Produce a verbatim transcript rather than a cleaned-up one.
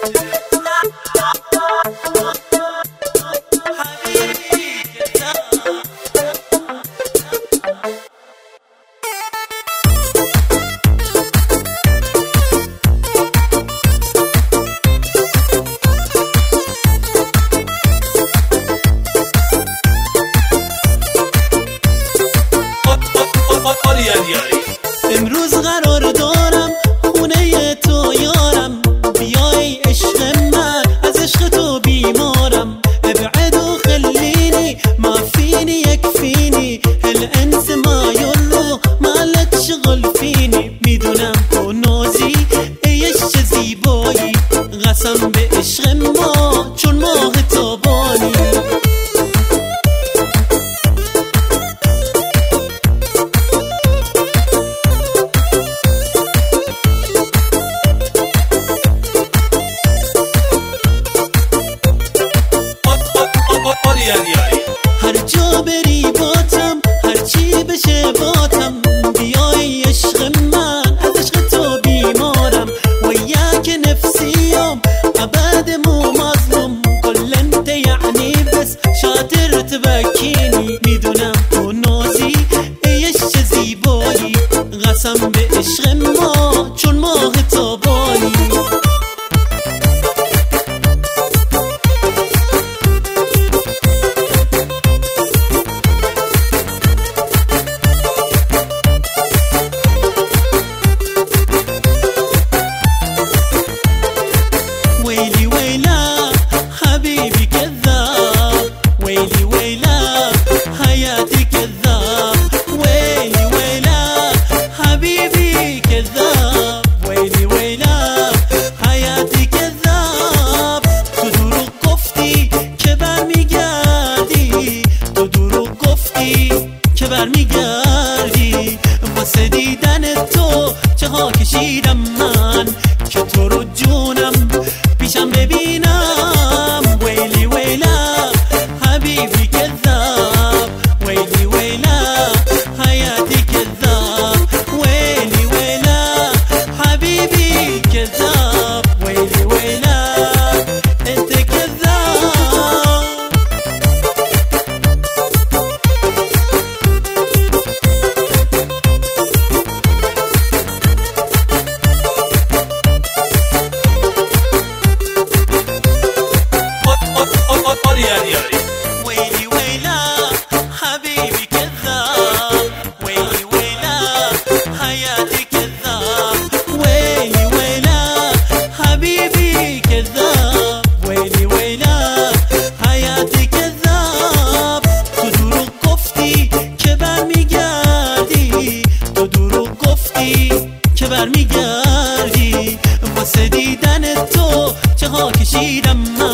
امروز قرار دارم خونه تو یارم، بیای عشق من، از عشق تو بیمارم. ابعد و خليني ما فيني يكفيني الانس ما يلو مالك شغل فيني. میدونم تو نازی ایش چه زیبایی، قسم به عشق ما چون ماه تابانی. هر جا بری باتم، هر چی بشه باتم، بیای عشق من، از عشق تو بیمارم. وياك نفسي يوم ابد مو مظلوم، كل انت يعني بس شاطر تبكيني. میدونم تو نازی ایش چه زیبایی، قسم به عشق ما چون ماه تابانی. ويلي ويلا حبيبي كذاب، ويلي ويلا حياتي كذاب، ويلي ويلا حبيبي كذاب، ويلي ويلا حياتي كذاب. تو دروغ گفتی که برمیگردی، تو دروغ گفتی که برمیگردی. واسه دیدن تو چه ها کشیدم من، که تو رو جونم پیشم ببینم. ويلي ويلا حبيبي كذاب، ويلي ويلا حياتي كذاب، ويلي ويلا حبيبي كذاب، ويلي ويلا انت كذاب. ويلي ويلا حبيبي كذاب، ويلي ويلا حياتي كذاب، ويلي ويلا حبيبي كذاب، ويلي ويلا حياتي كذاب. تو دروغ گفتی که برمیگردی، تو دروغ گفتی که برمیگردی. واسه دیدن تو چه ها کشیدم من،